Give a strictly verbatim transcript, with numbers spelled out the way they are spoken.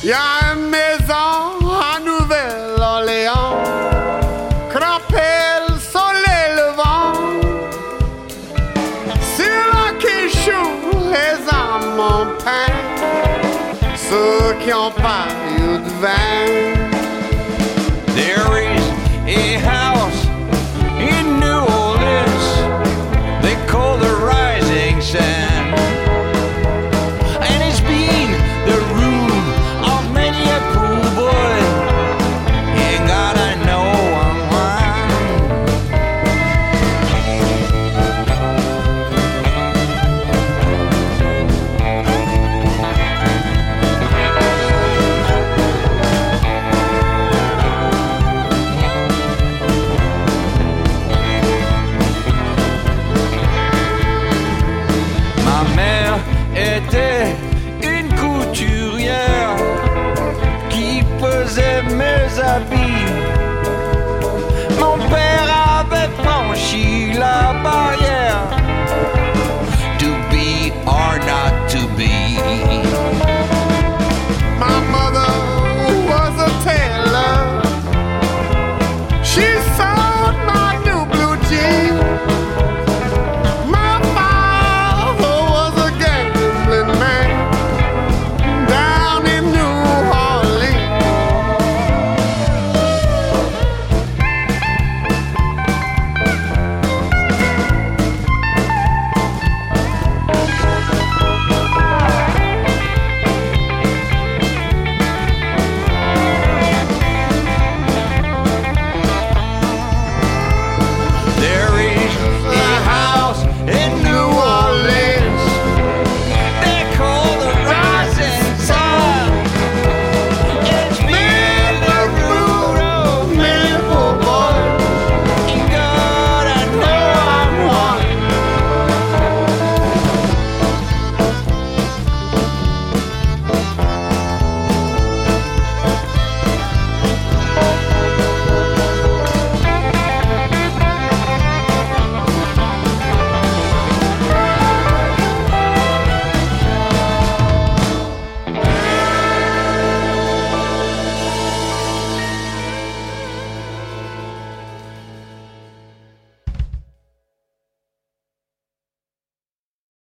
y a une maison à Nouvelle-Orléans, crapelle, soleil, le vent. Sur la quichou, les âmes en peine, ceux qui ont pas eu de vin. There is a house in New Orleans they call the Rising Sun, and it's been the room of many a poor boy. And God, I know I'm était une couturière qui faisait mes habits. Mon père avait franchi la barrière